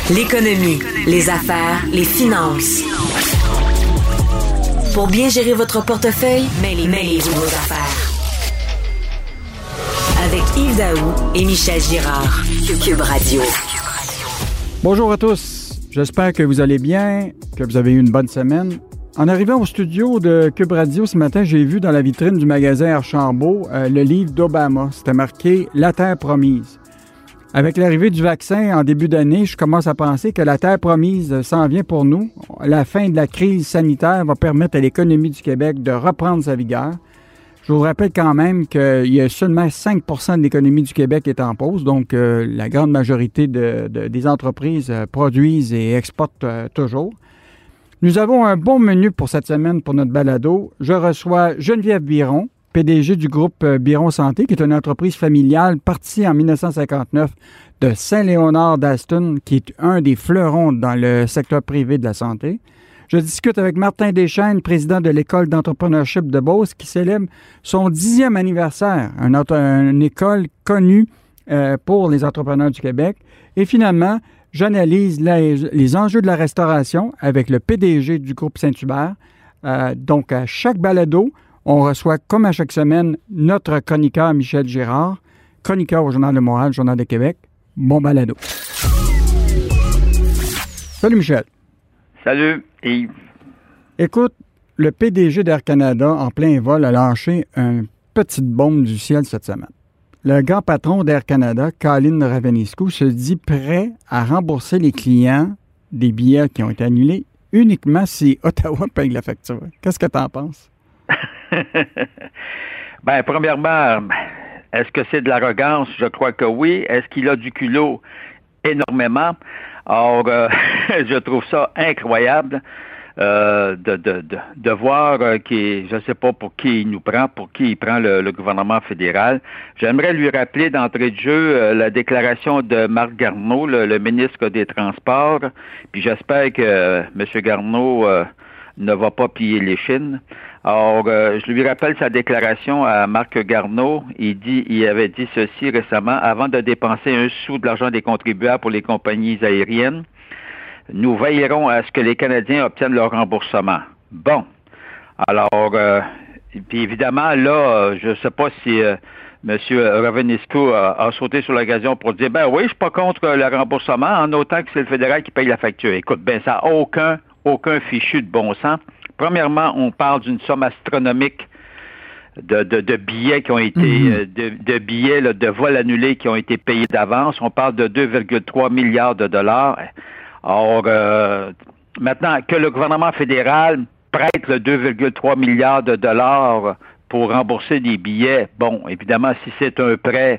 L'économie, les affaires, les finances. Pour bien gérer votre portefeuille, mêlez-vous vos affaires. Avec Yves Daou et Michel Girard. Cube Radio. Bonjour à tous. J'espère que vous allez bien, que vous avez eu une bonne semaine. En arrivant au studio de Cube Radio ce matin, j'ai vu dans la vitrine du magasin Archambault le livre d'Obama. C'était marqué « La Terre promise ». Avec l'arrivée du vaccin en début d'année, je commence à penser que la terre promise s'en vient pour nous. La fin de la crise sanitaire va permettre à l'économie du Québec de reprendre sa vigueur. Je vous rappelle quand même qu'il y a seulement 5 % de l'économie du Québec qui est en pause, donc la grande majorité des entreprises produisent et exportent toujours. Nous avons un bon menu pour cette semaine pour notre balado. Je reçois Geneviève Biron, PDG du groupe Biron Santé, qui est une entreprise familiale partie en 1959 de Saint-Léonard d'Aston, qui est un des fleurons dans le secteur privé de la santé. Je discute avec Martin Deschênes, président de l'École d'entrepreneurship de Beauce, qui célèbre son 10e anniversaire, une école connue pour les entrepreneurs du Québec. Et finalement, j'analyse les enjeux de la restauration avec le PDG du groupe Saint-Hubert. Donc, à chaque balado, on reçoit, comme à chaque semaine, notre chroniqueur Michel Girard, chroniqueur au Journal de Montréal, Journal de Québec. Bon balado. Salut Michel. Salut Yves. Écoute, le PDG d'Air Canada, en plein vol, a lâché une petite bombe du ciel cette semaine. Le grand patron d'Air Canada, Colin Ravenescu, se dit prêt à rembourser les clients des billets qui ont été annulés uniquement si Ottawa paye la facture. Qu'est-ce que tu en penses? Bien, premièrement, est-ce que c'est de l'arrogance? Je crois que oui. Est-ce qu'il a du culot? Énormément. Or, je trouve ça incroyable de voir je ne sais pas pour qui il nous prend, pour qui il prend le gouvernement fédéral. J'aimerais lui rappeler d'entrée de jeu la déclaration de Marc Garneau, le ministre des Transports. Puis j'espère que M. Garneau ne va pas piller les chines. Alors, je lui rappelle sa déclaration à Marc Garneau. Il avait dit ceci récemment: avant de dépenser un sou de l'argent des contribuables pour les compagnies aériennes, nous veillerons à ce que les Canadiens obtiennent leur remboursement. Bon. Alors, puis évidemment, là, je ne sais pas si M. Ravenescu a sauté sur l'occasion pour dire, ben oui, je suis pas contre le remboursement, en autant que c'est le fédéral qui paye la facture. Écoute, ben ça n'a aucun fichu de bon sens. Premièrement, on parle d'une somme astronomique de billets qui ont été, de billets là, de vols annulés qui ont été payés d'avance. On parle de 2,3 milliards de dollars. Or, maintenant, que le gouvernement fédéral prête le 2,3 milliards de dollars pour rembourser des billets, bon, évidemment, si c'est un prêt,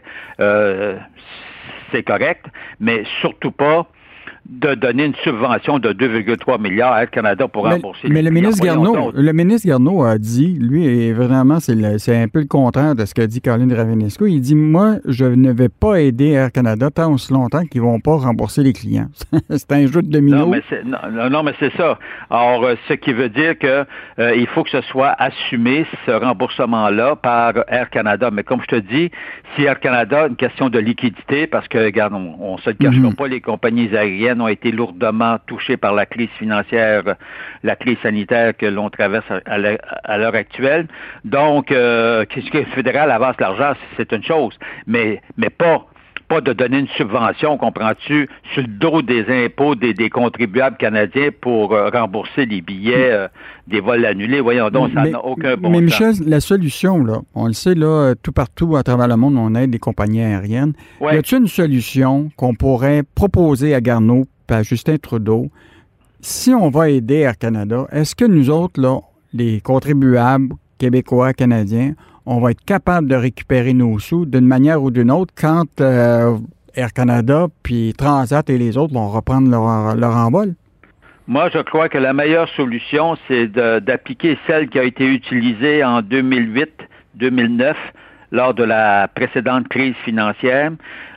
c'est correct, mais surtout pas de donner une subvention de 2,3 milliards à Air Canada pour rembourser. Mais le ministre Garneau a dit, lui, et vraiment, c'est un peu le contraire de ce qu'a dit Colin Ravenescu. Il dit, moi, je ne vais pas aider Air Canada tant aussi longtemps qu'ils ne vont pas rembourser les clients. C'est un jeu de domino. Non, mais c'est ça. Alors, ce qui veut dire que il faut que ce soit assumé, ce remboursement-là, par Air Canada. Mais comme je te dis, si Air Canada, une question de liquidité, parce que, regarde, on se le cachera pas, les compagnies aériennes ont été lourdement touchées par la crise financière, la crise sanitaire que l'on traverse à l'heure actuelle. Donc, que le fédéral avance l'argent, c'est une chose, mais pas de donner une subvention, comprends-tu, sur le dos des impôts des contribuables canadiens pour rembourser les billets des vols annulés. Voyons donc, ça n'a aucun bon sens. Mais Michel, la solution, là, on le sait, là, tout partout à travers le monde, on aide les compagnies aériennes. Ouais. Y a-t-il une solution qu'on pourrait proposer à Garneau et à Justin Trudeau? Si on va aider Air Canada, est-ce que nous autres, là, les contribuables québécois, canadiens, on va être capable de récupérer nos sous d'une manière ou d'une autre quand Air Canada puis Transat et les autres vont reprendre leur envol? Moi, je crois que la meilleure solution, c'est d'appliquer celle qui a été utilisée en 2008-2009 lors de la précédente crise financière,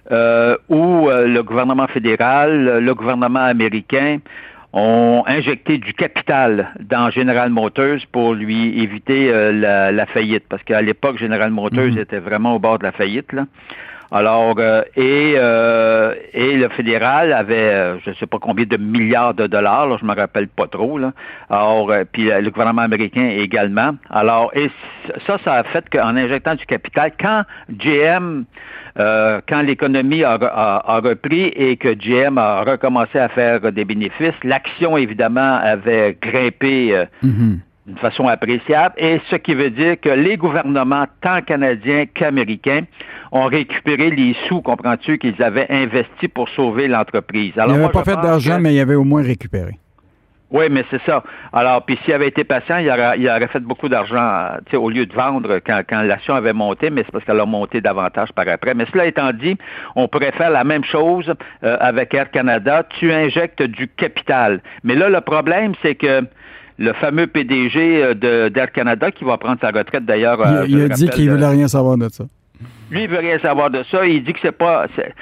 où le gouvernement fédéral, le gouvernement américain ont injecté du capital dans General Motors pour lui éviter la faillite. Parce qu'à l'époque, General Motors était vraiment au bord de la faillite, là. Alors, et Et le fédéral avait, je ne sais pas combien de milliards de dollars, là, je me rappelle pas trop, là. Alors, puis le gouvernement américain également. Alors, et ça a fait qu'en injectant du capital, quand GM, quand l'économie a repris et que GM a recommencé à faire des bénéfices, l'action, évidemment, avait grimpé d'une façon appréciable. Et ce qui veut dire que les gouvernements, tant canadiens qu'américains, ont récupéré les sous, comprends-tu, qu'ils avaient investis pour sauver l'entreprise. Alors, il n'avait pas fait d'argent, mais il avait au moins récupéré. Oui, mais c'est ça. Alors, puis s'il avait été patient, il aurait fait beaucoup d'argent, tu sais, au lieu de vendre quand l'action avait monté, mais c'est parce qu'elle a monté davantage par après. Mais cela étant dit, on pourrait faire la même chose avec Air Canada. Tu injectes du capital. Mais là, le problème, c'est que le fameux PDG d'Air Canada, qui va prendre sa retraite d'ailleurs... il a dit qu'il ne voulait rien savoir de ça. Lui, il veut rien savoir de ça. Il dit que c'est pas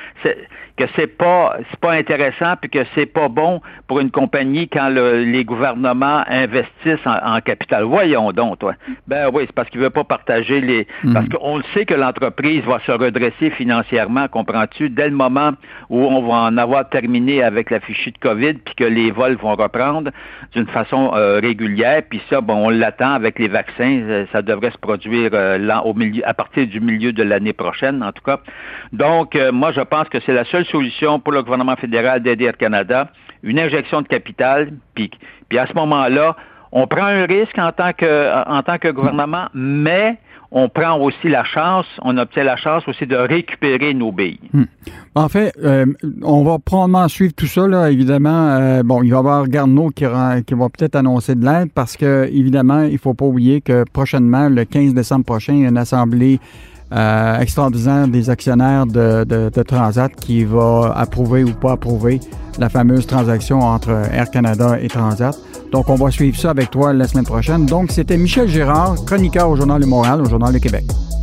intéressant puis que c'est pas bon pour une compagnie quand les gouvernements investissent en capital. Voyons donc, toi. Ben oui, c'est parce qu'il veut pas partager parce qu'on le sait que l'entreprise va se redresser financièrement, comprends-tu, dès le moment où on va en avoir terminé avec la fichue de COVID puis que les vols vont reprendre d'une façon régulière. Puis ça, bon, on l'attend avec les vaccins. Ça devrait se produire à partir du milieu de l'année prochaine, en tout cas. Donc, moi, je pense que c'est la seule solution pour le gouvernement fédéral d'aider Air Canada, une injection de capital, puis à ce moment-là, on prend un risque en tant que gouvernement, mais on prend aussi on obtient la chance aussi de récupérer nos billes. En fait, on va probablement suivre tout ça, là, évidemment. Bon, il va y avoir Garneau qui va peut-être annoncer de l'aide parce que, évidemment, il ne faut pas oublier que prochainement, le 15 décembre prochain, il y a une assemblée extraordinaire des actionnaires de Transat qui va approuver ou pas approuver la fameuse transaction entre Air Canada et Transat. Donc, on va suivre ça avec toi la semaine prochaine. Donc, c'était Michel Girard, chroniqueur au Journal de Montréal, au Journal de Québec.